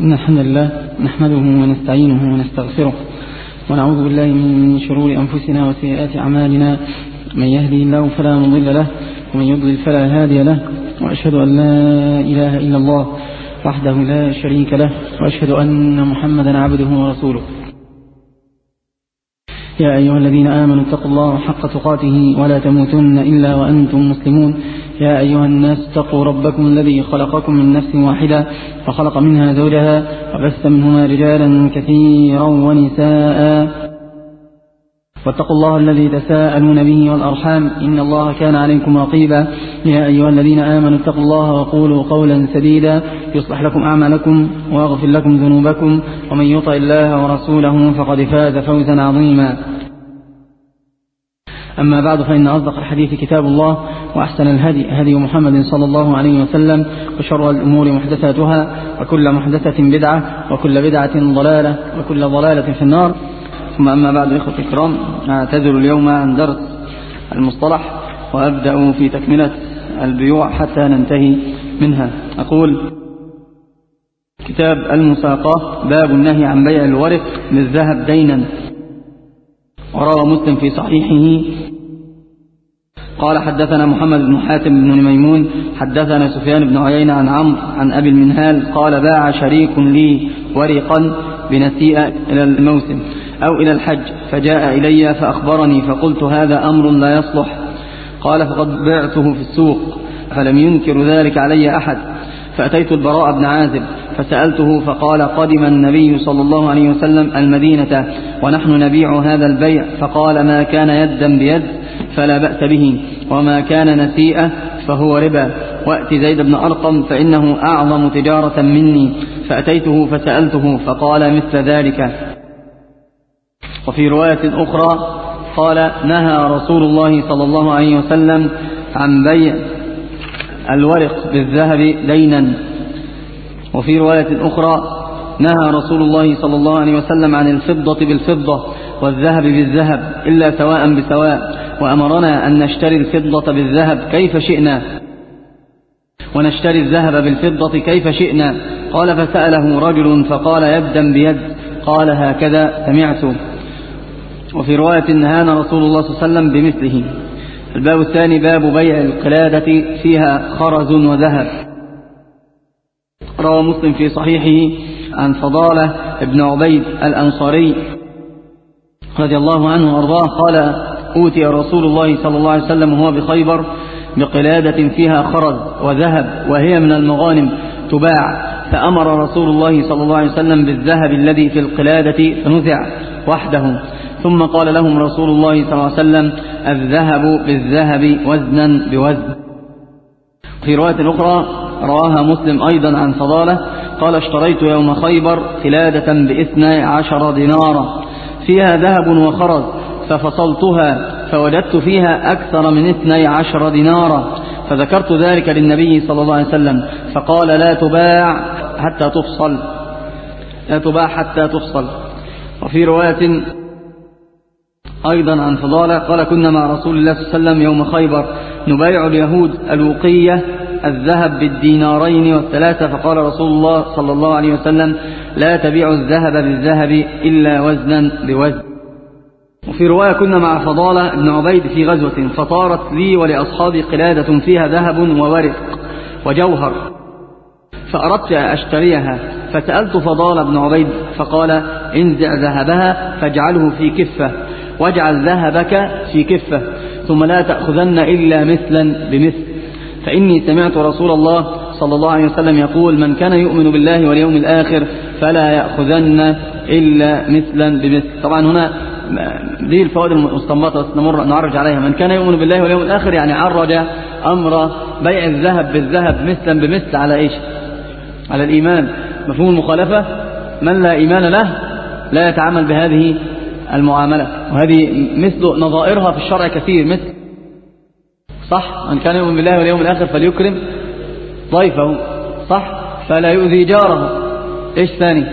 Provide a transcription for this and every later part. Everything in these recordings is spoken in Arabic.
إن الحمد لله نحمده ونستعينه ونستغفره ونعوذ بالله من شرور أنفسنا وسيئات أعمالنا. من يهدي الله فلا مضل له ومن يضلل فلا هادي له، وأشهد أن لا إله إلا الله وحده لا شريك له، وأشهد أن محمدا عبده ورسوله. يا أيها الذين آمنوا اتقوا الله حق تقاته ولا تموتن إلا وأنتم مسلمون. يا أيها الناس اتقوا ربكم الذي خلقكم من نفس واحدة وخلق منها زوجها وبث منهما رجالا كثيرا ونساء، واتقوا الله الذي تساءلون به والأرحام إن الله كان عليكم رقيبا. يا أيها الذين آمنوا اتقوا الله وقولوا قولا سديدا يصلح لكم أعمالكم ويغفر لكم ذنوبكم، ومن يطع الله ورسوله فقد فاز فوزا عظيما. أما بعد، فإن أصدق الحديث كتاب الله، وأحسن الهدي هدي محمد صلى الله عليه وسلم، وشر الأمور محدثاتها، وكل محدثة بدعة، وكل بدعة ضلالة، وكل ضلالة في النار. ثم أما بعد، إخوة الكرام، أعتذر اليوم عن درس المصطلح وأبدأ في تكملة البيوع حتى ننتهي منها. أقول: كتاب المساقات، باب النهي عن بيع الورق بالذهب دينا. وروى مسلم في صحيحه قال: حدثنا محمد بن حاتم بن ميمون حدثنا سفيان بن عيينة عن عمرو عن أبي المنهال قال: باع شريك لي ورقا بنسيئة إلى الموسم أو إلى الحج، فجاء إلي فأخبرني، فقلت: هذا أمر لا يصلح. قال: فقد بعته في السوق، فلم ينكر ذلك علي أحد. فأتيت البراء بن عازب فسألته، فقال: قدم النبي صلى الله عليه وسلم المدينة ونحن نبيع هذا البيع، فقال: ما كان يدا بيد فلا بأس به، وما كان نسيئة فهو ربا، وأت زيد بن أرقم فإنه أعظم تجارة مني. فأتيته فسألته فقال مثل ذلك. وفي رواية أخرى قال: نهى رسول الله صلى الله عليه وسلم عن بيع الورق بالذهب دينا. وفي رواية أخرى: نهى رسول الله صلى الله عليه وسلم عن الفضة بالفضة والذهب بالذهب إلا سواء بسواء، وأمرنا أن نشتري الفضة بالذهب كيف شئنا ونشتري الذهب بالفضة كيف شئنا. قال: فسأله رجل فقال: يدا بيد؟ قال: هكذا سمعت. وفي رواية: نهانا رسول الله صلى الله عليه وسلم بمثله. الباب الثاني: باب بيع القلادة فيها خرز وذهب. روى مسلم في صحيحه عن فضالة ابن عبيد الأنصاري رضي الله عنه وأرضاه قال: أوتي رسول الله صلى الله عليه وسلم وهو بخيبر بقلادة فيها خرز وذهب، وهي من المغانم تباع، فأمر رسول الله صلى الله عليه وسلم بالذهب الذي في القلادة فنزع وحده، ثم قال لهم رسول الله صلى الله عليه وسلم: الذهب بالذهب وزنا بوزن. في رواية أخرى رواها مسلم أيضا عن فضالة قال: اشتريت يوم خيبر قلادة ب12 دينارا فيها ذهب وخرز، ففصلتها فوجدت فيها أكثر من 12 دينارا، فذكرت ذلك للنبي صلى الله عليه وسلم، فقال: لا تباع حتى تفصل، لا تباع حتى تفصل. وفي رواية أيضا عن فضالة قال: كنا مع رسول الله صلى الله عليه وسلم يوم خيبر نبايع اليهود الوقية الذهب بالدينارين والثلاثة، فقال رسول الله صلى الله عليه وسلم: لا تبيع الذهب بالذهب إلا وزنا بوزن. وفي رواية: كنا مع فضالة ابن عبيد في غزوة، فطارت لي ولأصحابي قلادة فيها ذهب وورق وجوهر، فأردت أشتريها، فسألت فضالة بن عبيد فقال: انزع ذهبها فاجعله في كفة، واجعل ذهبك في كفة، ثم لا تأخذن إلا مثلا بمثل، فإني سمعت رسول الله صلى الله عليه وسلم يقول: من كان يؤمن بالله واليوم الآخر فلا يأخذن إلا مثلا بمثل. طبعا هنا دي الفوائد المستنبطة نعرج عليها. من كان يؤمن بالله واليوم الآخر يعني عرج أمر بيع الذهب بالذهب مثلا بمثل على إيش؟ على الإيمان. مفهوم المخالفة: من لا إيمان له لا يتعامل بهذه المعاملة، وهذه مثل نظائرها في الشرع كثير، مثل صح: من كان يؤمن بالله واليوم الآخر فليكرم ضيفه، صح، فلا يؤذي جاره. إيش ثاني؟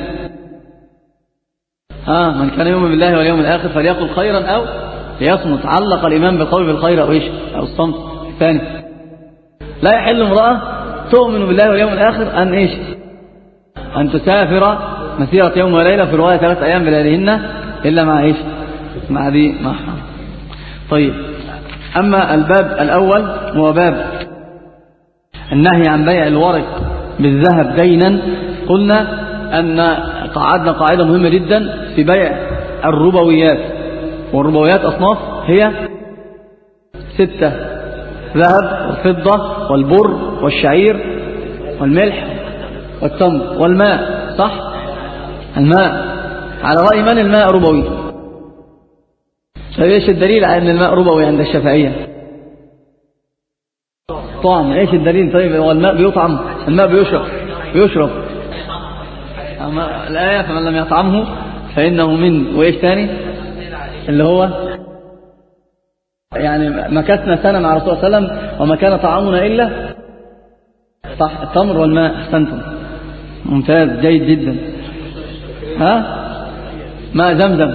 من كان يؤمن بالله واليوم الآخر فليقل خيرا أو ليصمت. علق الإمام بالقول بالخير أو إيش؟ أو الصمت. ثاني: لا يحل امرأة تؤمن بالله واليوم الآخر أن إيش؟ أن تسافر مسيرة يوم وليلة، في رواية 3 أيام بلياليهن، إلا مع إيش؟ مع ذي محرم. طيب، أما الباب الأول هو باب النهي عن بيع الورق بالذهب دينا. قلنا أن قعدنا قاعدة مهمة جدا في بيع الربويات، والربويات أصناف هي 6: ذهب والفضة والبر والشعير والملح والتمر والماء. صح؟ الماء على رأي من الماء ربوي؟ ايش الدليل على أن الماء ربوي عند الشافعية؟ طعم. ايش الدليل؟ طيب هو الماء بيطعم؟ الماء بيشرب. الآية فمن لم يطعمه فإنه من. وإيش تاني اللي هو يعني مكثنا سنة مع رسول الله صلى الله عليه وسلم وما كان طعامنا إلا صح التمر والماء. أحسنتم، ممتاز، جيد جدا. ماء زمزم.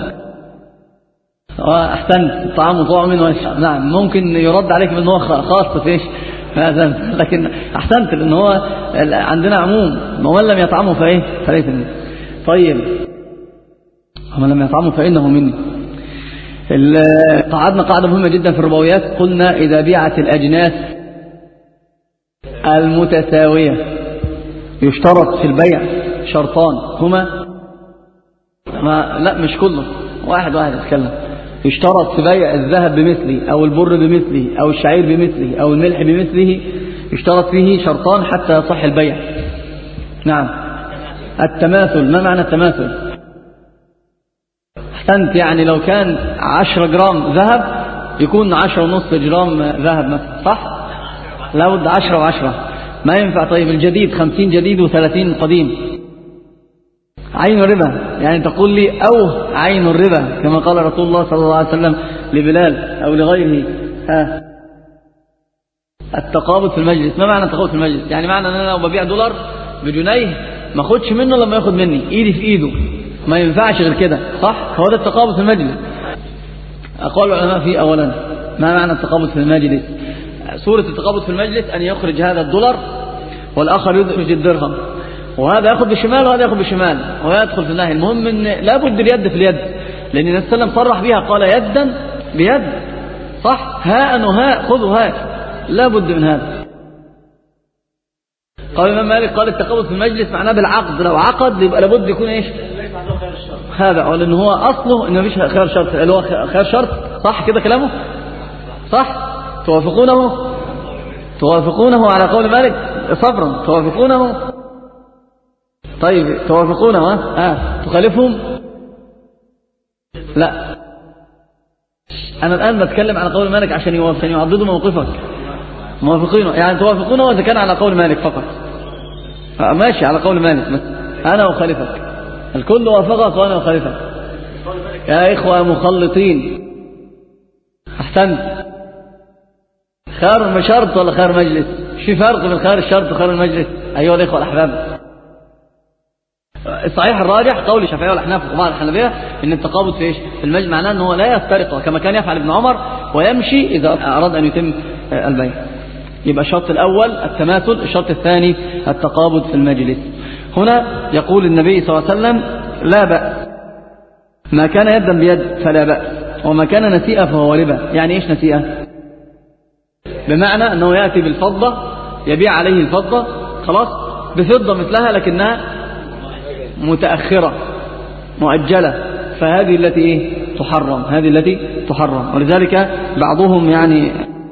أحسنت، الطعام طعم. نعم، ممكن يرد عليك بأنه هو خاص في إيش ماء زمزم، لكن أحسنت لأنه هو عندنا عموم، ومن لم يطعمه فإيه فليس مني. طيب، ومن لم يطعمه فإنه مني. قعدنا قاعدة مهمة جدا في الربويات. قلنا إذا بيعت الأجناس المتساوية يشترط في البيع شرطان هما لا مش كله، واحد اتكلم. يشترط في بيع الذهب بمثله أو البر بمثله أو الشعير بمثله أو الملح بمثله، يشترط فيه شرطان حتى يصح البيع. نعم، التماثل. ما معنى التماثل؟ أحسنت، يعني لو كان 10 جرام ذهب يكون 10.5 جرام ذهب مثلا. صح؟ لابد 10 و10، ما ينفع. طيب الجديد 50 جديد و30 قديم. عين الربا، يعني تقول لي أو عين الربا كما قال رسول الله صلى الله عليه وسلم لبلال أو لغيره. التقابض في المجلس. ما معنى التقابض في المجلس؟ يعني معنى أن أنا لو ببيع دولار بجنيه ما أخدش منه لما ياخد مني، إيدي في إيده، ما ينفعش غير كده. صح؟ هو ده التقابض في المجلس. أقول العلماء فيه أولا ما معنى التقابض في المجلس؟ صورة التقابض في المجلس أن يخرج هذا الدولار والآخر يخرج الدرهم، وهذا يأخذ بالشمال وهذا يأخذ بالشمال ويدخل في النهي. المهم أن لا بد اليد في اليد، لأن النبي صلى الله عليه وسلم صرح بها، قال يدا بيد. صح؟ هاء وهاء، خذوا هاء، لا بد من هذا. قال الإمام مالك قال التقابض في المجلس معناه بالعقد، لو عقد يبقى لابد يكون إيش هذا، لأن هو أصله إنه مفيش خير شرط، اللي هو خير شرط. صح كده كلامه؟ صح؟ توافقونه على قول مالك صبرا، توافقونه. طيب توافقونه تخالفهم؟ لا، أنا الآن بتكلم على قول مالك عشان يعضدوا موقفك. موافقينه يعني توافقونه إذا كان على قول مالك فقط. ماشي على قول مالك، بس أنا أخالفك. الكل وافقك وأنا أخالفك يا إخوة مخلطين. أحسنت. خير شرط ولا خير مجلس؟ في فرق بين خير الشرط وخير المجلس أيها الإخوة الأحباب. الصحيح الراجح قول الشافعية والأحناف وبعض الحنابلة إن التقابض في إيش؟ في المجلس معناه أنه لا يفترق كما كان يفعل ابن عمر ويمشي إذا أراد أن يتم البيع. يبقى الشرط الأول التماثل، الشرط الثاني التقابض في المجلس. هنا يقول النبي صلى الله عليه وسلم لا بأس، ما كان يدا بيد فلا بأس، وما كان نسيئة فهو ربا. يعني إيش نسيئة؟ بمعنى أنه يأتي بالفضة يبيع عليه الفضة خلاص بفضة مثلها لكنها متأخرة مؤجلة، فهذه التي تحرم، هذه التي تحرم. ولذلك بعضهم يعني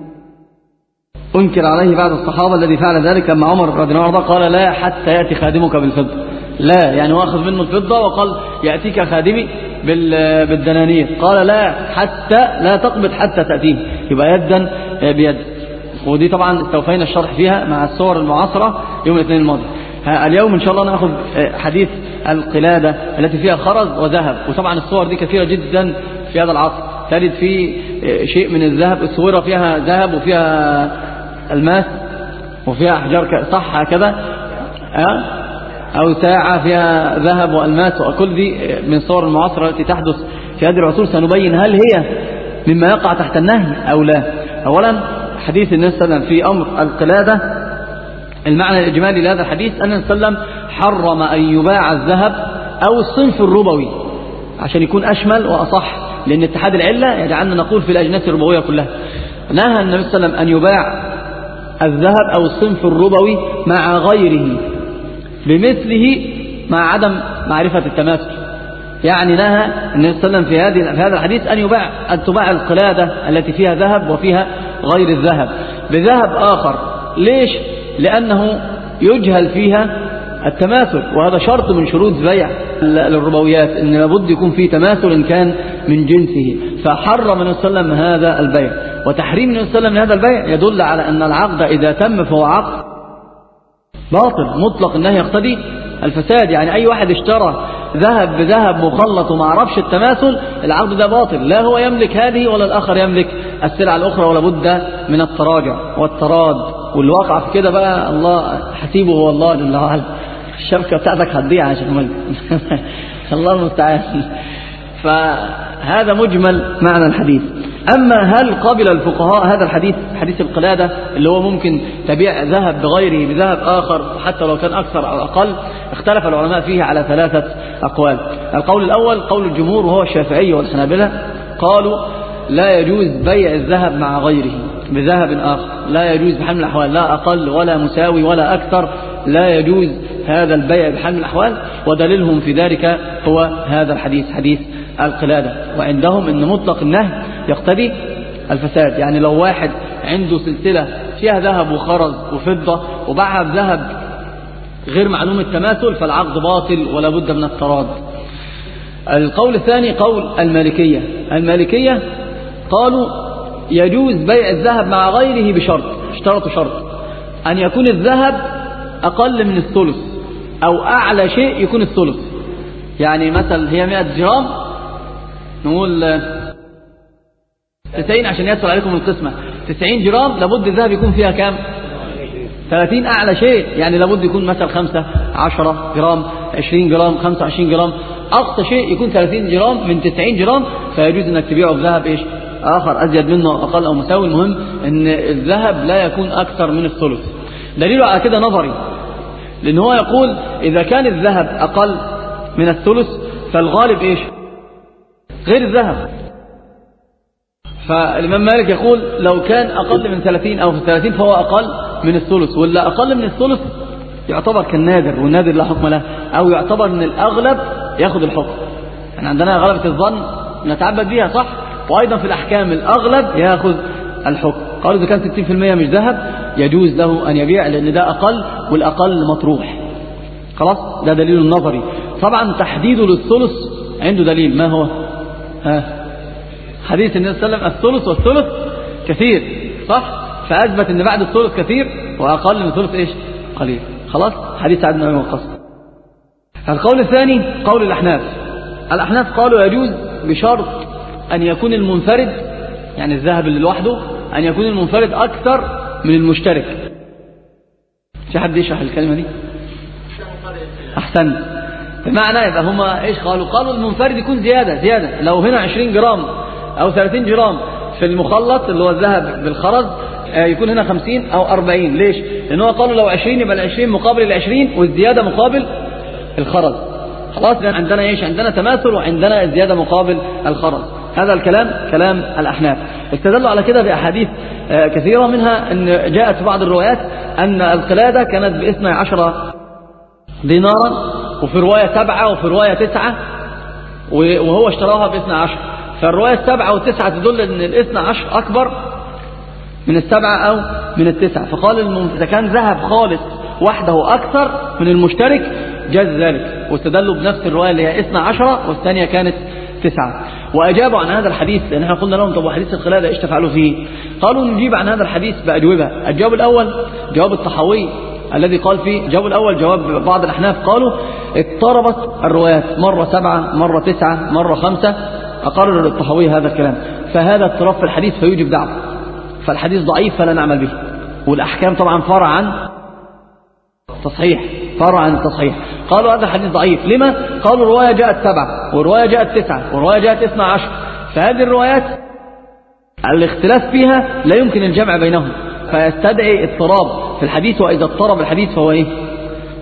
أنكر عليه بعض الصحابة الذي فعل ذلك لما عمر رضي الله عنه قال لا حتى يأتي خادمك بالفضة. لا يعني واخذ منه الفضة وقال يأتيك خادمي بالدنانير، قال لا حتى لا تقبض حتى تأتيه، يبقى يدا بيد. ودي طبعا استوفينا الشرح فيها مع الصور المعاصرة يوم الاثنين الماضي. اليوم إن شاء الله نأخذ حديث القلادة التي فيها خرز وذهب. وطبعا الصور دي كثيرة جدا في هذا العصر، تجد في شيء من الذهب، الصورة فيها ذهب وفيها الماس وفيها أحجار صح هكذا، أو ساعة فيها ذهب وألماس، وكل دي من الصور المعاصرة التي تحدث في هذه العصور. سنبين هل هي مما يقع تحت النهي أو لا. أولا حديث النبي صلى الله عليه وسلم في أمر القلادة، المعنى الإجمالي لهذا الحديث أن النبي صلى الله عليه وسلم حرم أن يباع الذهب أو الصنف الربوي عشان يكون أشمل وأصح، لأن اتحاد العلة يجعلنا نقول في الأجناس الربوية كلها. نهى النبي صلى الله عليه وسلم أن يباع الذهب أو الصنف الربوي مع غيره بمثله مع عدم معرفة التماثل. يعني نهى النبي صلى الله عليه وسلم في هذا الحديث أن تباع القلادة التي فيها ذهب وفيها غير الذهب بذهب آخر. ليش؟ لأنه يجهل فيها التماثل، وهذا شرط من شروط بيع الربويات، أن لابد يكون فيه تماثل إن كان من جنسه. فحرم النبي صلى الله عليه وسلم هذا البيع. وتحريم النبي صلى الله عليه وسلم هذا البيع يدل على أن العقد إذا تم فهو عقد باطل مطلق، النهي يقتضي الفساد. يعني أي واحد اشترى ذهب بذهب مخلط وما عرفش التماثل، العقد ده باطل، لا هو يملك هذه ولا الآخر يملك السلعة الأخرى، ولا بد من التراجع والتراد. واللي وقع في كده بقى الله حسيبه هو الله جل وعلا. الشبكة بتاعتك هتضيع يا شيخ مجد. الله المستعان. فهذا مجمل معنى الحديث. أما هل قبل الفقهاء هذا الحديث، حديث القلادة اللي هو ممكن تبيع ذهب بغيره بذهب آخر حتى لو كان أكثر أو أقل؟ اختلف العلماء فيه على 3 أقوال. القول الأول قول الجمهور وهو الشافعي والحنابلة، قالوا لا يجوز بيع الذهب مع غيره بذهب آخر، لا يجوز بحال من الأحوال، لا أقل ولا مساوي ولا أكثر، لا يجوز هذا البيع بحال من الأحوال. ودليلهم في ذلك هو هذا الحديث، حديث القلادة. وعندهم أن مطلق النهي يقتضي الفساد. يعني لو واحد عنده سلسلة فيها ذهب وخرز وفضة وباعها بذهب غير معلوم التماثل فالعقد باطل ولا بد من التراض. القول الثاني قول المالكية. المالكية قالوا يجوز بيع الذهب مع غيره بشرط، اشترطوا شرط أن يكون الذهب أقل من الثلث أو أعلى شيء يكون الثلث. يعني مثلا هي 100 جرام، نقول 90 عشان يسهل عليكم القسمة، 90 جرام لابد الذهب يكون فيها كام؟ 30 أعلى شيء، يعني لابد يكون مثلا 15 جرام، 20 جرام، 25 جرام، أقصى شيء يكون 30 جرام من 90 جرام. فيجوز أنك تبيعه بذهب إيش آخر أزيد منه أقل أو مساوي. المهم أن الذهب لا يكون أكثر من الثلث. دليله على كده نظري، لأن هو يقول إذا كان الذهب أقل من الثلث فالغالب إيش؟ غير الذهب. فالإمام مالك يقول لو كان أقل من 30 أو في 30 فهو أقل من الثلث، ولا أقل من الثلث يعتبر كالنادر، والنادر لا حكم له، أو يعتبر من الأغلب يأخذ الحكم. يعني عندنا غلبة الظن نتعبد بها صح، وأيضا في الأحكام الأغلب يأخذ الحكم. قالوا إذا كان 60% مش ذهب يجوز له أن يبيع، لأن ده أقل والأقل مطروح. خلاص ده دليل النظري. طبعا تحديده للثلث عنده دليل، ما هو؟ حديث النبي صلى الله عليه وسلم الثلث والثلث كثير صح، فأثبت أن بعد الثلث كثير وأقل من الثلث إيش؟ قليل. خلاص حديث سعد بن أبي وقاص. القول الثاني قول الأحناف. الأحناف قالوا يجوز بشرط أن يكون المنفرد، يعني الذهب اللي لوحده، أن يكون المنفرد أكثر من المشترك. في حد يشرح الكلمة دي؟ أحسن. بمعنى يبقى هما إيش قالوا المنفرد يكون زيادة. لو هنا 20 جرام أو 30 جرام في المخلط اللي هو الذهب بالخرز يكون هنا 50 أو 40. ليش؟ لأنه قالوا لو 20 يبقى 20 مقابل 20 والزيادة مقابل الخرز. خلاص عندنا إيش؟ عندنا تماثل وعندنا الزيادة مقابل الخرز. هذا الكلام كلام الأحناف. استدلوا على كده بأحاديث كثيرة، منها أن جاءت في بعض الروايات أن القلادة كانت ب12 دينارا، وفي رواية 7 وفي رواية 9، وهو اشتراها ب12. فالرواية 7 و9 تدل أن 12 أكبر من 7 أو من 9. فقال إذا كان ذهب خالص وحده أكثر من المشترك جاز ذلك، واستدلوا بنفس الرواية اللي هي 12 والثانية كانت 9. وأجابوا عن هذا الحديث، لأن احنا قلنا لهم طب وحديث القلادة إيش تفعلوا فيه؟ قالوا نجيب عن هذا الحديث بأجوبة. الجواب الأول جواب الطحاوي الذي قال فيه، الجواب الأول جواب بعض الأحناف قالوا اضطربت الروايات، مرة 7 مرة 9 مرة 5. أقرر الطحاوي هذا الكلام، فهذا اضطراب في الحديث فيوجب دعوة، فالحديث ضعيف فلا نعمل به. والأحكام طبعا فرع عن تصحيح، فرع عن التصحيح. قالوا هذا الحديث ضعيف. لما؟ قالوا رواية جاءت 7 ورواية جاءت 9 ورواية جاءت 12. فهذه الروايات الاختلاف فيها لا يمكن الجمع بينهم، فيستدعي اضطراب في الحديث، وإذا اضطرب الحديث فهو إيه؟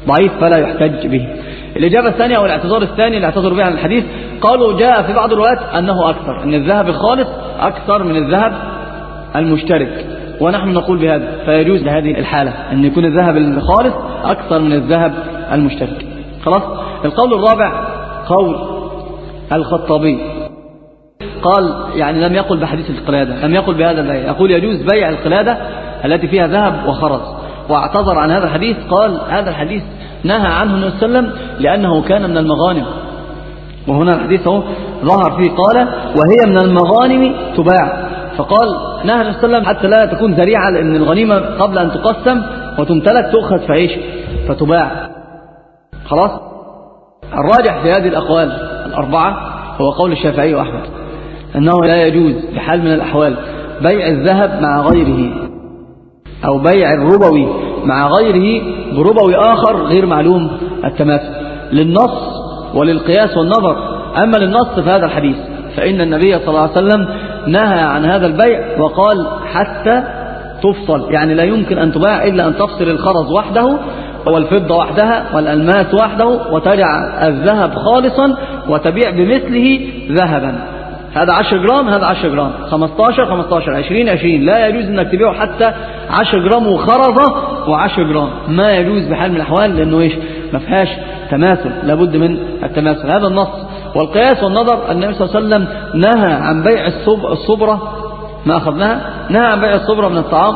ضعيف فلا يحتج به. الإجابة الثانية أو الاعتذار الثاني اللي اعتذروا به عن الحديث، قالوا جاء في بعض الروايات أنه أكثر، أن الذهب الخالص أكثر من الذهب المشترك، ونحن نقول بهذا، فيجوز لهذه الحالة أن يكون الذهب الخالص أكثر من الذهب المشترك. خلاص. القول الرابع قول الخطابي، قال يعني لم يقل بحديث القلادة، لم يقل بهذا البيع، يقول يجوز بيع القلادة التي فيها ذهب وخرز، واعتذر عن هذا الحديث. قال هذا الحديث نهى عنه النبي صلى الله عليه وسلم لأنه كان من المغانم، وهنا الحديث ظهر فيه قال وهي من المغانم تباع، فقال نهى النبي صلى الله عليه وسلم حتى لا تكون ذريعة، لأن الغنيمة قبل أن تقسم وتمتلك تؤخذ فعيش فتباع. خلاص. الراجح في هذه الأقوال الأربعة هو قول الشافعي وأحمد، أنه لا يجوز بحال من الأحوال بيع الذهب مع غيره، أو بيع الربوي مع غيره بربوي آخر غير معلوم التماثل، للنص وللقياس والنظر. أما للنص في هذا الحديث فإن النبي صلى الله عليه وسلم نهى عن هذا البيع، وقال حتى تفصل، يعني لا يمكن أن تباع إلا أن تفصل الخرز وحده والفضة وحدها والألماس وحده، وتجعل الذهب خالصا وتبيع بمثله ذهبا، هذا 10 جرام هذا 10 جرام، 15 15 20 20. لا يجوز أنك تبيعه حتى 10 جرام وخرزة و10 جرام، ما يجوز بحال من الأحوال، لأنه إيش؟ ما فيهاش تماثل، لابد من التماثل. هذا النص. والقياس والنظر، النبي صلى الله عليه وسلم نهى عن بيع الصبرة، ما أخذناها، نهى عن بيع الصبرة من الطعام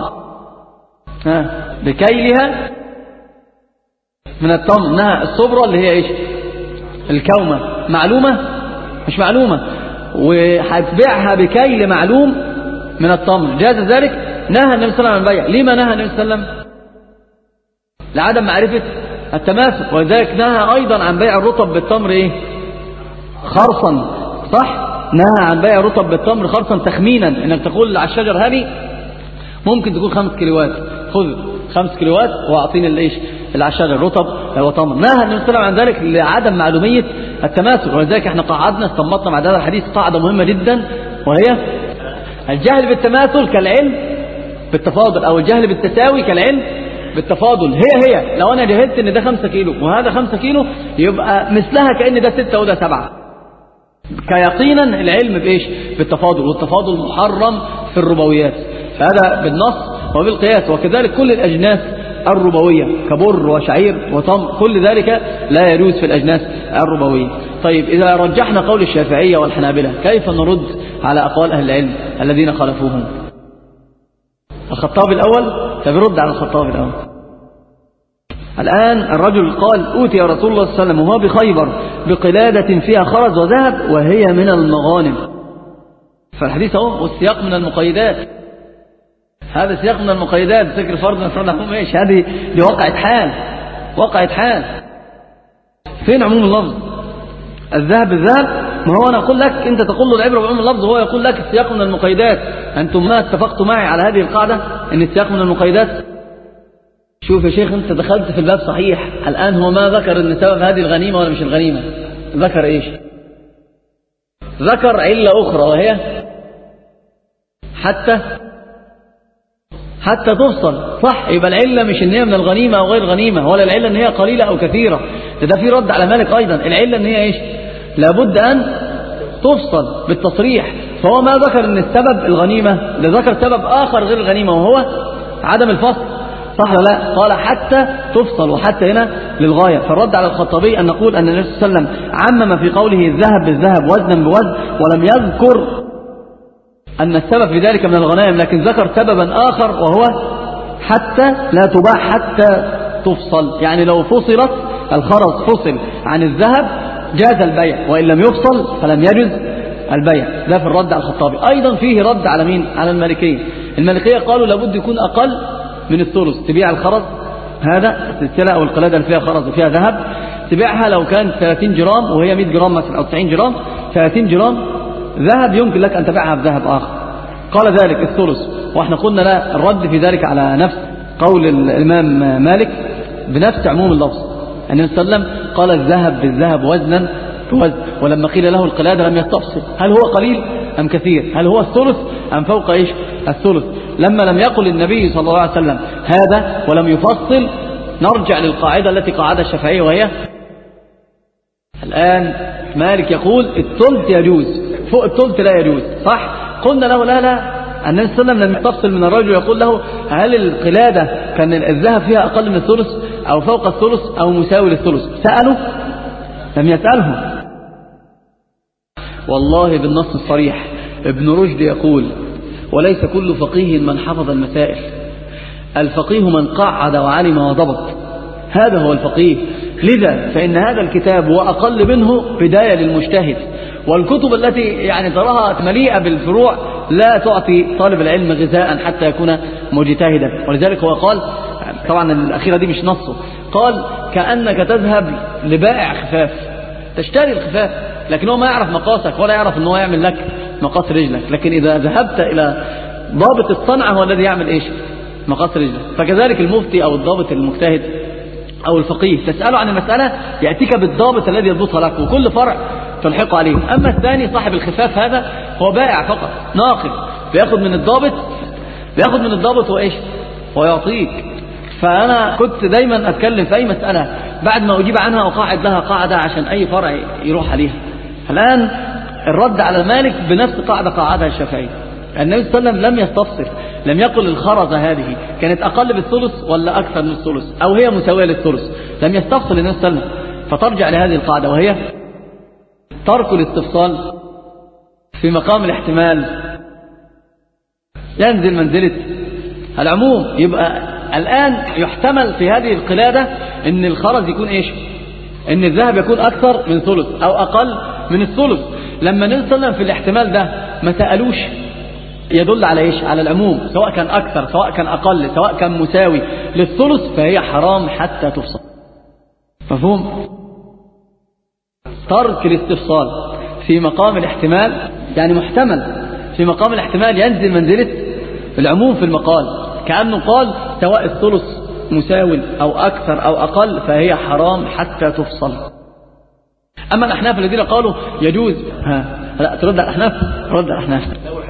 بكيلها من التمر، نهى الصبرة اللي هي إيش؟ الكومة، معلومة مش معلومة، وهتبيعها بكيل معلوم من التمر، جاز ذلك. نهى النبي صلى الله عليه وسلم عن البيع. لما نهى النبي صلى الله عليه وسلم؟ لعدم معرفة التماثل. ولذلك نهى أيضا عن بيع الرطب بالتمر إيه؟ خرصا، صح؟ نهى عن بيع الرطب بالتمر خرصا، تخمينا انك تقول على الشجر هذه ممكن تكون 5 كيلوات، خذ 5 كيلوات واعطيني الايش اللي على الشجر، رطب وتمر. نهى النبي صلى الله عليه وسلم عن ذلك لعدم معلومية التماثل. ولذلك احنا قعدنا استنبطنا بعد هذا الحديث قاعدة مهمة جدا، وهي الجهل بالتماثل كالعلم بالتفاضل، او الجهل بالتساوي كالعلم بالتفاضل. هي لو انا جهلت ان ده 5 كيلو وهذا 5 كيلو، يبقى مثلها كأن ده 6 وده 7. كيقينا العلم بإيش؟ بالتفاضل، والتفاضل محرم في الربويات، فهذا بالنص وبالقياس. وكذلك كل الأجناس الربوية كبر وشعير وتمر، كل ذلك لا يجوز في الأجناس الربوية. طيب إذا رجحنا قول الشافعية والحنابلة، كيف نرد على أقوال أهل العلم الذين خالفوهم؟ الخطاب الأول، فبرد على الخطاب الأول. الآن الرجل قال أوتي رسول الله صلى الله عليه وسلم وهو بخيبر بقلادة فيها خرز وذهب وهي من المغانم، فالحديث اهو، والسياق من المقيدات، هذا سياق من المقيدات، ذكر فرض نصر لهم ايش؟ هذه دي وقعت حال. فين عموم اللفظ؟ الذهب بالذهب، ما هو انا اقول لك، انت تقول له العبره بعموم اللفظ، هو يقول لك السياق من المقيدات. انتم ما اتفقتوا معي على هذه القاعده ان السياق من المقيدات؟ شوف يا شيخ، انت دخلت في الباب صحيح. الآن هو ما ذكر ان سبب هذه الغنيمة ولا مش الغنيمة، ذكر ايش؟ ذكر علة أخرى، وهي حتى تفصل، صح؟ يبقى العلة مش ان هي من الغنيمة أو غير غنيمة، ولا العلة ان هي قليلة أو كثيرة. ده في رد على مالك أيضا، العلة ان هي ايش؟ لابد أن تفصل بالتصريح. فهو ما ذكر ان السبب الغنيمة، ده ذكر سبب آخر غير الغنيمة، وهو عدم الفصل، صح ولا لا؟ قال حتى تفصل، وحتى هنا للغاية. فالرد على الخطابي أن نقول أن النبي صلى الله عليه وسلم عمم في قوله الذهب بالذهب وزنا بوزن، ولم يذكر أن السبب في ذلك من الغنائم، لكن ذكر سببا آخر، وهو حتى لا تباع حتى تفصل. يعني لو فصلت الخرز فصل عن الذهب جاز البيع، وإن لم يفصل فلم يجز البيع. ده في الرد على الخطابي. أيضا فيه رد على مين؟ على المالكية. المالكية قالوا لابد يكون أقل من الثلث. تبيع الخرز، هذا السلسلة أو القلادة اللي فيها خرز وفيها ذهب، تبيعها لو كانت 30 جرام وهي 100 جرام مثلا، أو 90 جرام، 30 جرام ذهب يمكن لك أن تبيعها بذهب آخر. قال ذلك الثلث. وإحنا قلنا لا، الرد في ذلك على نفس قول الإمام مالك بنفس عموم اللفظ. النبي صلى الله عليه وسلم قال الذهب بالذهب وزنا بوزن، ولما قيل له القلادة لم يستفصل هل هو قليل أم كثير، هل هو الثلث أم فوق إيش الثلث. لما لم يقل النبي صلى الله عليه وسلم هذا ولم يفصل، نرجع للقاعدة التي قاعدها الشافعية، وهي الآن مالك يقول الثلث يجوز، فوق الثلث لا يجوز، صح؟ قلنا له لا، النبي صلى الله عليه وسلم لم يستفصل من الرجل يقول له هل القلادة كان الذهب فيها أقل من الثلث أو فوق الثلث أو مساوي للثلث؟ سأله؟ لم يسأله. والله بالنص الصريح ابن رشد يقول وليس كل فقيه من حفظ المسائل، الفقيه من قعد وعلم وضبط، هذا هو الفقيه. لذا فإن هذا الكتاب وأقل منه بداية للمجتهد، والكتب التي يعني تراها مليئة بالفروع لا تعطي طالب العلم غذاء حتى يكون مجتهدا. ولذلك هو قال، طبعا الأخيرة دي مش نصه، قال كأنك تذهب لبائع خفاف تشتري الخفاف، لكن هو ما يعرف مقاسك ولا يعرف أنه يعمل لك مقاس رجلك، لكن إذا ذهبت إلى ضابط الصنعة هو الذي يعمل إيش؟ مقاس رجلك. فكذلك المفتي أو الضابط المجتهد أو الفقيه تسأله عن المسألة يأتيك بالضابط الذي يضبطها لك، وكل فرع تلحق عليه. أما الثاني صاحب الخفاف هذا هو بائع فقط، ناقد، بياخد من الضابط وإيش؟ ويعطيك. فأنا كنت دايما أتكلم في أي مسألة بعد ما أجيب عنها أقاعد لها قاعدة عشان أي فرع يروح عليها. الآن الرد على مالك بنفس قاعدة قاعدها الشافعي. النبي صلى الله عليه وسلم لم يستفصل، لم يقل الخرزة هذه كانت أقل بالثلث ولا أكثر من الثلث أو هي مساوية للثلث، لم يستفصل النبي صلى الله عليه وسلم. فترجع لهذه القاعدة وهي ترك الاستفصال في مقام الاحتمال ينزل منزلة العموم. يبقى الآن يحتمل في هذه القلادة ان الخرز يكون ايش؟ ان الذهب يكون اكثر من ثلث او اقل من الثلث. لما ننزل في الاحتمال ده ما سألوش، يدل على ايش؟ على العموم، سواء كان اكثر سواء كان اقل سواء كان مساوي للثلث فهي حرام حتى تفصل. مفهوم؟ ترك الاستفصال في مقام الاحتمال يعني محتمل في مقام الاحتمال ينزل منزلة العموم في المقال، كأنه قال سواء الثلث مساوي أو أكثر أو أقل فهي حرام حتى تفصل. أما الأحناف الذين قالوا يجوز، لا ترد على الأحناف، رد على الأحناف.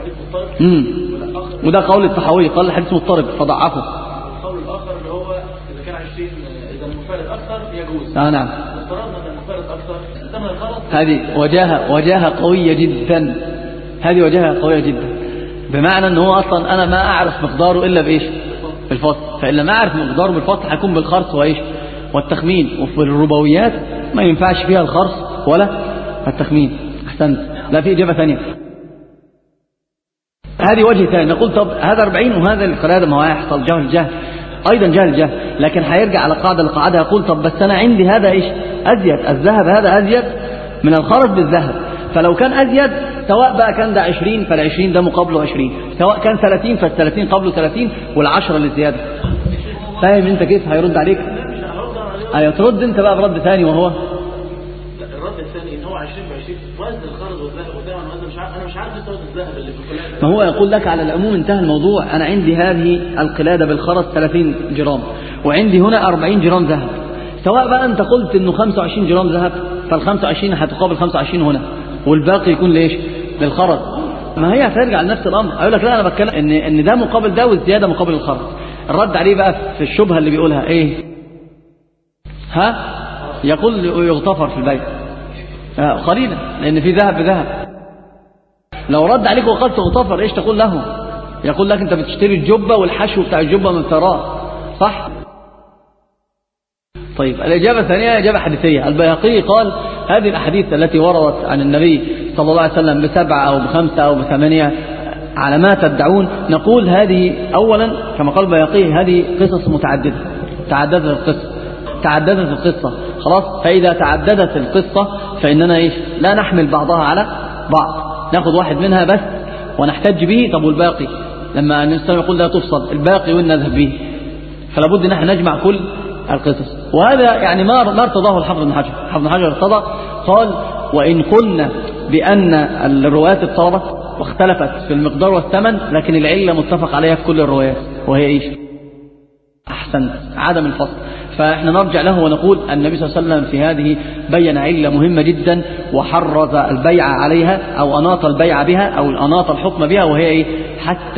وده قول الطحاوي، قال الحديث مضطرب فضعفه. القول الآخر اللي هو إذا كان 20 إذا المفارد أكثر يجوز. نعم. افترضنا أن المفارد أكثر ثمن الخرز. هذه وجاهة قوية جدا، هذه وجاهة قوية جدا، بمعنى أنه أصلا أنا ما أعرف مقداره إلا بإيش؟ بالفصل. فإلا ما أعرف مقداره بالفصل هيكون بالخرص وإيش؟ والتخمين. وفي الربويات ما ينفعش فيها الخرص ولا التخمين. أحسنت، لا في إجابة ثانية. هذه وجه ثاني، نقول طب هذا 40 وهذا القلادة ما هو هيحصل جهل أيضا جهل، لكن هيرجع على قاعدة القاعدة يقول طب بس أنا عندي هذا إيش؟ أزيد، الذهب هذا أزيد من الخرز بالذهب، فلو كان أزيد سواء بقى كان ده 20 فال20 ده مقابله 20، سواء كان 30 فال30 قبله 30 والعشرة للزيادة. فاهم انت كيف هيرد عليك؟ هيترد انت بقى برد ثاني، وهو الرد الثاني ان هو 20 ب20 وزن الخرز والذهب وده انا مش عارف استوعب الذهب اللي في القلاده. ما هو يقول لك على العموم انتهى الموضوع. انا عندي هذه القلاده بالخرز 30 جرام وعندي هنا 40 جرام ذهب، سواء بقى انت قلت انه 25 جرام ذهب فال25 هتقابل 25 هنا والباقي يكون ليش؟ للخرز. ما هي هترجع لنفس الامر. اقول لك لا انا بتكلم ان ده مقابل ده والزياده مقابل الخرز. الرد عليه بقى في الشبهه اللي بيقولها ايه؟ يقول يغتفر في البيع قليلا لان في ذهب بذهب. لو رد عليك وقد تغتفر ايش تقول له؟ يقول لك انت بتشتري الجبه والحشو بتاع الجبه من ثراه، صح؟ طيب الإجابة الثانية إجابة حديثية. البيهقي قال هذه الأحاديث التي وردت عن النبي صلى الله عليه وسلم ب7 أو ب5 أو ب8 على ما تدعون، نقول هذه أولا كما قال البيهقي هذه قصص متعددة، تعددت القصة خلاص. فإذا تعددت القصة فإننا إيش؟ لا نحمل بعضها على بعض، نأخذ واحد منها بس ونحتج به. طب والباقي لما النبي صلى الله عليه وسلم يقول لا تفصل الباقي وين نذهب به؟ فلا بد ان احنا نجمع كل القصص. وهذا يعني ما ارتضاه الحافظ بن حجر. الحافظ بن حجر ارتضى، قال وإن قلنا بأن الروايات اضطربت واختلفت في المقدار والثمن لكن العلة متفق عليها في كل الروايات، وهي ايش؟ أحسن، عدم الفصل. فإحنا نرجع له ونقول النبي صلى الله عليه وسلم في هذه بين علة مهمة جدا وحرز البيع عليها أو أناط البيع بها أو أناط الحكم بها، وهي إيه؟ حتى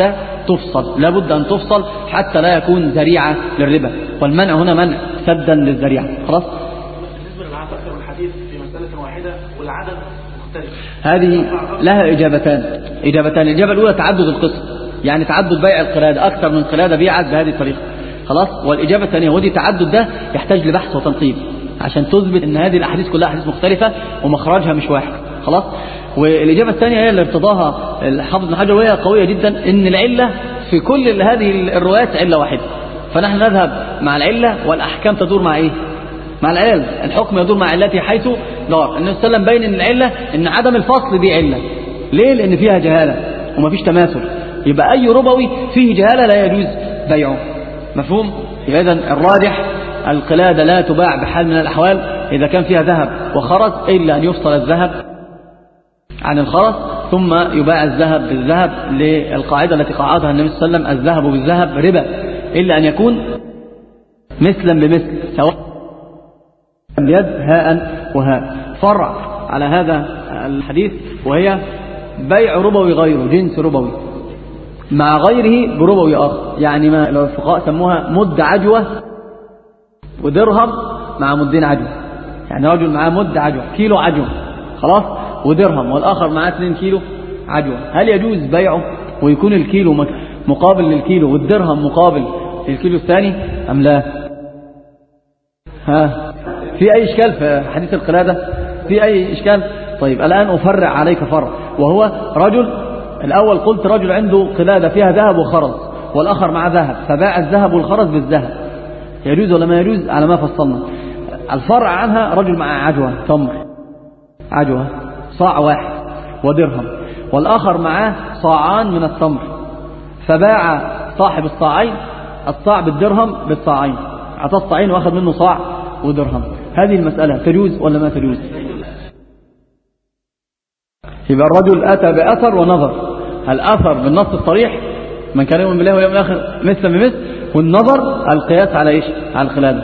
تفصل، لابد أن تفصل حتى لا يكون ذريعة للربا، والمنع هنا منع سدا للذريعة. خلاص. بالنسبة للعدد أكثر من حديث في مسألة واحدة والعدد مختلف، هذه لها إجابتان. الإجابة الأولى تعدد القسم، يعني تعدد بيع القلادة، أكثر من قلادة بيعت بهذه الطريقة. خلاص. والإجابة الثانية، ودي التعدد ده يحتاج لبحث وتنقيب عشان تثبت ان هذه الأحاديث كلها أحاديث مختلفة ومخرجها مش واحد. خلاص. والإجابة الثانية هي اللي ارتضاها الحافظ بن حجر، وهي قوية جدا، ان العلة في كل هذه الروايات علة واحدة، فنحن نذهب مع العلة والأحكام تدور مع ايه؟ مع العلة. الحكم يدور مع علته حيث دار. النبي صلى الله عليه وسلم بين ان العلة ان عدم الفصل دي علة. ليه؟ لأن فيها جهالة ومفيش تماثل، يبقى أي ربوي فيه جهالة لا يجوز بيعه. مفهوم؟ يبقى إذن الراجح القلادة لا تباع بحال من الأحوال إذا كان فيها ذهب وخرز، إلا أن يفصل الذهب عن الخرز ثم يباع الذهب بالذهب، للقاعدة التي قاعدها النبي صلى الله عليه وسلم: الذهب بالذهب ربا، إلا أن يكون مثلا بمثل، سواء بيد هاء وهاء. فرع على هذا الحديث، وهي بيع ربوي غيره، جنس ربوي مع غيره بربوي آخر. يعني ما لو الفقهاء سموها مد عجوة ودرهم مع مدين عجوة. يعني رجل معاه مد عجوة، كيلو عجوة، خلاص، ودرهم، والآخر معاه 2 كيلو عجوة. هل يجوز بيعه ويكون الكيلو مقابل للكيلو والدرهم مقابل للكيلو الثاني أم لا؟ في أي إشكال في حديث القلادة؟ في أي إشكال؟ طيب الآن أفرع عليك فرع، وهو رجل، الأول قلت رجل عنده قلادة فيها ذهب وخرز، والآخر مع ذهب، فباع الذهب والخرز بالذهب، يجوز ولا ما يجوز؟ على ما فصلنا. الفرع عنها رجل مع عجوة تمر، عجوة صاع واحد ودرهم، والآخر معاه صاعان من التمر، فباع صاحب الصاعين الصاع بالدرهم بالصاعين، عطى الصاعين واخذ منه صاع ودرهم. هذه المسألة تجوز ولا ما تجوز؟ يبقى الرجل أتى بأثر ونظر، الأثر بالنص الصريح: من كان يؤمن بالله واليوم الآخر مثل بمثل، والنظر القياس على إيش؟ على القلادة.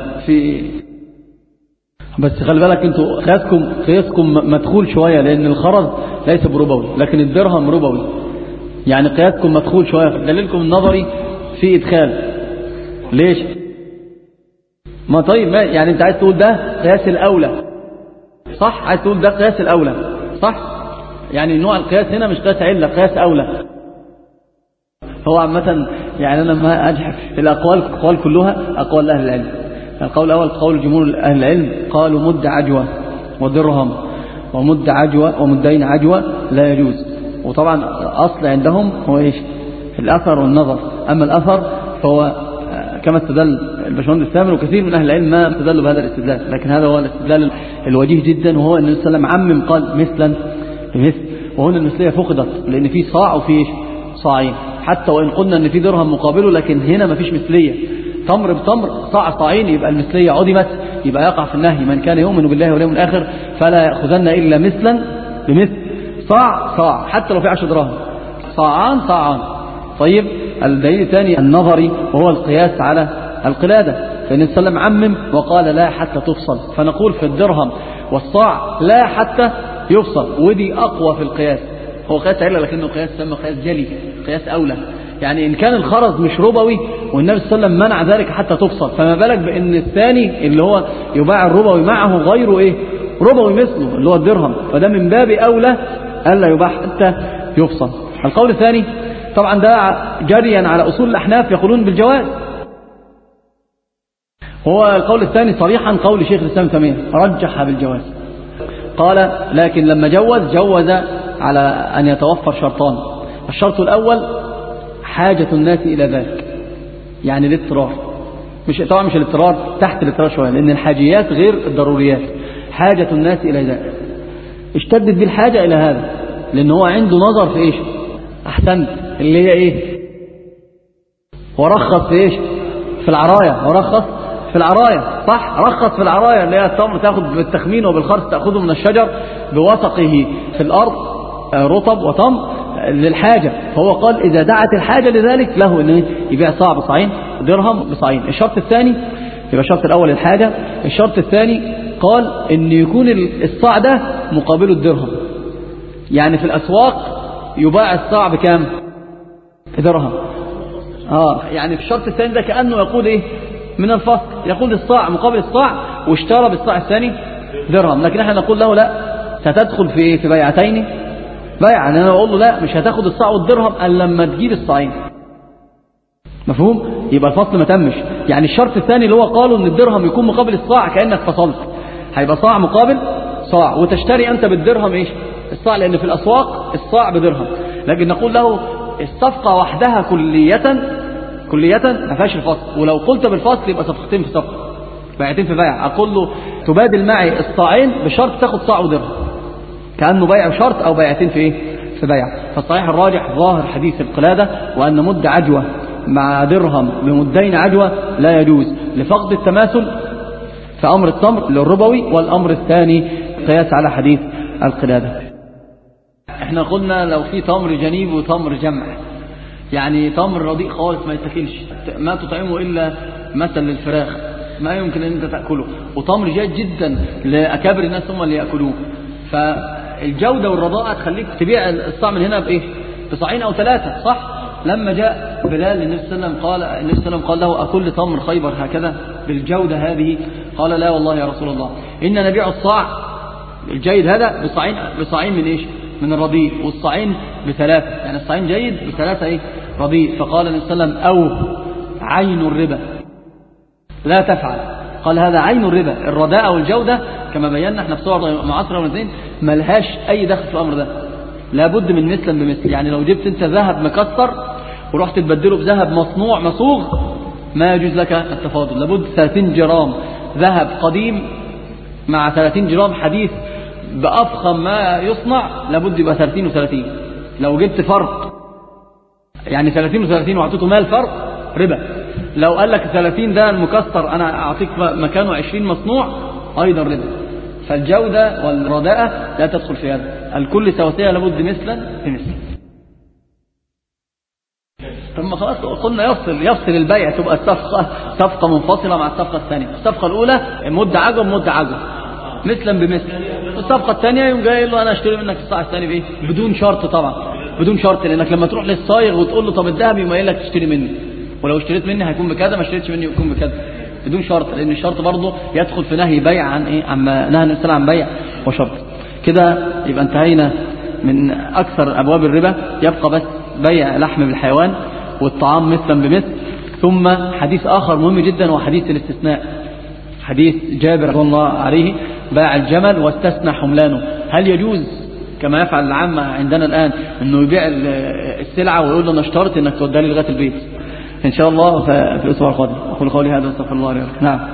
بس خلي بالك انتوا قياسكم مدخول شوية، لأن الخرز ليس بربوي لكن الدرهم ربوي، يعني قياسكم مدخول شوية. دليلكم النظري في إدخال. ليش؟ ما طيب، ما يعني انت عايز تقول ده قياس الأولى، صح؟ عايز تقول ده قياس الأولى، صح؟ يعني نوع القياس هنا مش قياس علة، قياس أولى. هو عامة يعني أنا ما أجحف الأقوال كلها أقوال أهل العلم. القول الأول قول جمهور أهل العلم، قالوا مد عجوة ودرهم ومد عجوة ومدين عجوة لا يجوز. وطبعا أصل عندهم هو إيش؟ الأثر والنظر. أما الأثر فهو كما استدل الباشمهندس الثامر وكثير من أهل العلم ما استدلوا بهذا الاستدلال، لكن هذا هو الاستدلال الوجيه جدا، وهو أن النبي صلى الله عليه وسلم عمم قال مثلا بمثل، وهنا المثلية فقدت لأن في صاع وفي صاعين، حتى وإن قلنا أن في درهم مقابله، لكن هنا ما فيش مثلية. تمر بتمر، صاع صاعين، يبقى المثلية عدمت، يبقى يقع في النهي: من كان يؤمن بالله واليوم الآخر فلا يأخذن إلا مثلا بمثل، صاع صاع، حتى لو في 10 دراهم، صاعان صاعان. طيب الدليل الثاني النظري، وهو القياس على القلادة، فالنبي صلى الله عليه وسلم عمم وقال لا حتى تفصل، فنقول في الدرهم والصاع لا حتى يفصل، ودي أقوى في القياس. هو قياس علة لكنه قياس سمى قياس جلي، قياس أولى. يعني إن كان الخرز مش ربوي والنبي صلى الله عليه وسلم منع ذلك حتى تفصل، فما بالك بأن الثاني اللي هو يباع الربوي معه غيره إيه؟ ربوي مثله اللي هو الدرهم، فده من باب أولى ألا يباع حتى يفصل. القول الثاني طبعا ده جريا على أصول الأحناف يقولون بالجواز، هو القول الثاني صريحا قول شيخ الإسلام تيمية رجح بالجواز، قال لكن لما جوز على أن يتوفر شرطان: الشرط الأول حاجة الناس إلى ذلك، يعني الاضطرار، طبعا مش الاضطرار، تحت الاضطرار شوية، لأن الحاجيات غير الضروريات. حاجة الناس إلى ذلك، اشتدت بالحاجة إلى هذا، لأن هو عنده نظر في إيش؟ أحسنت، اللي هي إيه؟ ورخص في إيش؟ في العراية، ورخص في العراية، صح؟ رخص في العراية اللي هي التمر تأخذ بالتخمين وبالخرس، تأخذه من الشجر بوثقه في الأرض رطب وتمر للحاجة، فهو قال إذا دعت الحاجة لذلك له أن يبيع صاع بصاعين، درهم بصاعين. الشرط الثاني يبقى الشرط الأول الحاجة، الشرط الثاني قال أن يكون الصاع ده مقابله الدرهم، يعني في الأسواق يباع الصاع بكام؟ درهم، يعني في الشرط الثاني ده كأنه يقول إيه من الفصل، يقول الصاع مقابل الصاع، واشترى بالصاع الثاني درهم. لكن احنا نقول له لا، ستدخل في إيه؟ في بيعتين بيع. أنا أقول له لا، مش هتاخد الصاع والدرهم إلا لما تجيب الصاعين. مفهوم؟ يبقى الفصل ما تمش. يعني الشرط الثاني اللي هو قالوا ان الدرهم يكون مقابل الصاع، كأنك فصلت، هيبقى صاع مقابل صاع، وتشتري أنت بالدرهم إيش الصاع، لأن في الأسواق الصاع بدرهم. لكن نقول له الصفقة وحدها كلية ما فيهاش الفصل. ولو قلت بالفصل يبقى صفقتين في صفقة، بيعتين في بيع. أقول له تبادل معي الصاعين بشرط تاخد صاع ودرهم، كأنه بيع شرط أو بيعتين في إيه في بيع. فالصحيح الراجح ظاهر حديث القلادة، وأن مد عجوة مع درهم بمدين عجوة لا يجوز لفقد التماثل في أمر التمر للربوي، والأمر الثاني قياس على حديث القلادة. احنا قلنا لو في تمر جنيب وتمر جمع، يعني تمر رديء خالص ما يتاكلش، ما تطعمه إلا مثل للفراخ، ما يمكن أن أنت تأكله، وتمر جيد جدا لأكابر الناس هم اللي يأكلوه. فالجودة والرضاءة تخليك تبيع الصاع من هنا بإيه بصاعين أو ثلاثة، صح؟ لما جاء بلال النبي صلى الله عليه وسلم قال له أكل تمر خيبر هكذا بالجودة هذه؟ قال لا والله يا رسول الله، إن نبيع الصاع الجيد هذا بصاعين من إيش من الرديء، والصاعين بثلاثة، يعني الصاعين جيد بثلاثة إيه رديء. فقال النبي صلى الله عليه وسلم أو عين الربا لا تفعل. قال هذا عين الربا. الرداء والجودة كما بينا احنا في صور معاصرة والاثنين ملهاش أي دخل في الأمر ده، لابد من مثلا بمثل. يعني لو جبت انت ذهب مكسر ورحت تبدله بذهب مصنوع مصوغ ما يجوز لك التفاضل، لابد 30 جرام ذهب قديم مع 30 جرام حديث بأفخم ما يصنع، لابد يبقى 30 و30. لو جبت فرق يعني 30 و30 وعطيته مال فرق ربا. لو قال لك 30 ده المكسر أنا أعطيك مكانه 20 مصنوع أيضا ربا. فالجودة والرداءة لا تدخل في هذا، الكل سواسية، لابد مثلا بمثل. ثم خلاص قلنا يفصل البيع، تبقى الصفقة صفقة منفصلة مع الصفقة الثانية. الصفقة الأولى مد عجب مثلا بمثل. الصفقة الثانية يوم جاي يقول له أنا أشتري منك الصاع الثاني بإيه بدون شرط، طبعا بدون شرط، لأنك لما تروح للصايغ وتقول له طب الذهب يقوم قايل لك تشتري مني، ولو اشتريت مني هيكون بكذا، ما اشتريتش مني يكون بكذا، بدون شرط. لأن الشرط برضه يدخل في نهي بيع عن إيه عما نهى النبي عن بيع وشرط. كده يبقى انتهينا من أكثر أبواب الربا. يبقى بس بيع لحم بالحيوان والطعام مثلا بمثل. ثم حديث آخر مهم جدا وحديث الاستثناء، حديث جابر رضي الله عليه باع الجمل واستثنى حملانه. هل يجوز كما يفعل العامة عندنا الآن أنه يبيع السلعة ويقول له أنا اشترط أنك تودها لي لغاية البيت؟ إن شاء الله في الأسبوع القادم. أقول قولي هذا واستغفر الله لي ولكم. نعم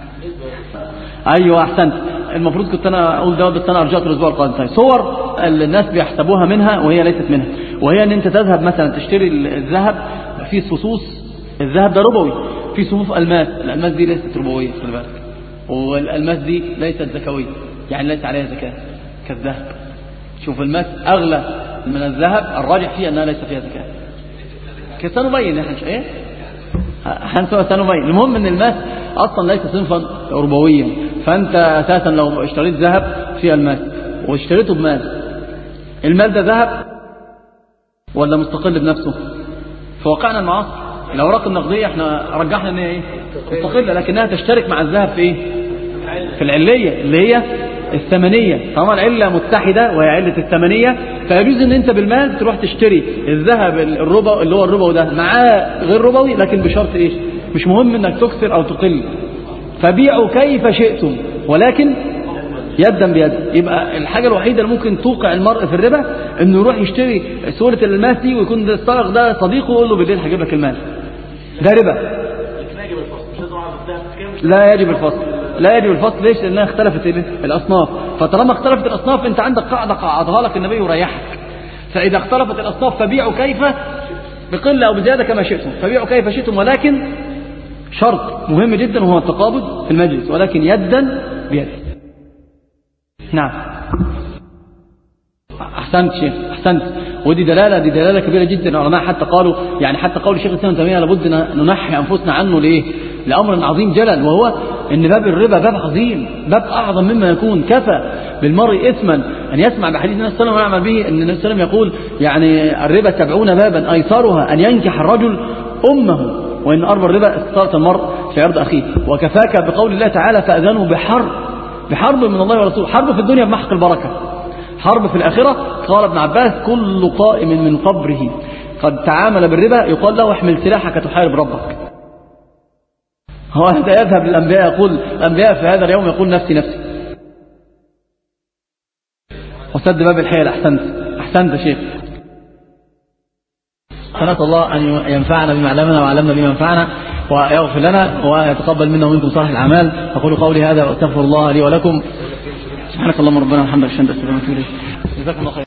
أيوة أحسنت. المفروض كنت أنا أقول ده بس أنا رجعت الأسبوع القادم. طيب صور الناس بيحسبوها منها وهي ليست منها، وهي أن أنت تذهب مثلا تشتري الذهب في صصوص، الذهب ده ربوي، في صفوف ألماس، الألماس دي ليست ربوية خلي بالك، والألماس دي ليست زكوية، يعني ليس عليها زكاة كالذهب. شوف الماس أغلى من الذهب، الراجح فيه أنها ليس فيها زكاة. سنبين احنا ايه سنبين. المهم ان الماس اصلا ليس صنفا ربويا، فانت اساسا لو اشتريت ذهب في الماس واشتريته بمال، المال ده ذهب ولا مستقل بنفسه؟ في واقعنا المعاصر الاوراق النقديه احنا رجحنا ان هي ايه مستقله، لكنها تشترك مع الذهب في ايه في العليه اللي هي الثمنية. طبعا علة متحدة وهي علة الثمنية، فيجوز ان انت بالمال تروح تشتري الذهب الربا اللي هو الربوي ده معاه غير ربوي، لكن بشرط ايش؟ مش مهم انك تكثر او تقل، فبيعوا كيف شئتم ولكن يدا بيد. يبقى الحاجة الوحيدة اللي ممكن توقع المرء في الربا انه يروح يشتري سورة الماس دي ويكون الصاغ ده صديقه ويقول له بالليل هجيب لك المال، ده ربا. لا يجب الفصل، لا يجب الفصل. ليش؟ لأنها اختلفت الأصناف. فطالما اختلفت الأصناف أنت عندك قاعدة قعدها لك النبي وريحك. فإذا اختلفت الأصناف فبيعوا كيف بقلة أو بزيادة كما شئتم، فبيعوا كيف شئتم، ولكن شرط مهم جدا وهو التقابض في المجلس، ولكن يدا بيد. نعم أحسنت شيخ أحسنت. ودي دلالة كبيرة جدا. العلماء حتى قالوا يعني حتى قول الشيخ الإسلام ابن تيمية لابد ننحي أنفسنا عنه. ليه؟ لأمر عظيم جلل، وهو إن باب الربا باب عظيم، باب أعظم مما يكون. كفى بالمرء إثما أن يسمع بحديث النبي صلى الله عليه وسلم ويعمل به. أن النبي صلى الله عليه وسلم يقول يعني الربا 70 بابا أيسرها أن ينكح الرجل أمه، وإن أربى الربا استثارة المرء في عرض أخيه. وكفاك بقول الله تعالى فأذنوا بحرب من الله ورسوله. حرب في الدنيا بمحق البركة، حرب في الآخرة. قال ابن عباس كل قائم من قبره قد تعامل بالربا يقال له احمل سلاحك تحارب ربك. هو هذا يذهب للأنبياء، يقول الأنبياء في هذا اليوم يقول نفسي نفسي. وسد باب الحيل. أحسنت شيخ. فنسأل الله أن ينفعنا بما علمنا وعلمنا بما ينفعنا ويغفر لنا ويتقبل منا ومنكم صالح الأعمال. أقول قولي هذا وأستغفر الله لي ولكم. سبحانك اللهم ربنا وبحمدك أشهد أن لا إله إلا أنت أستغفرك وأتوب إليك. جزاكم الله خير.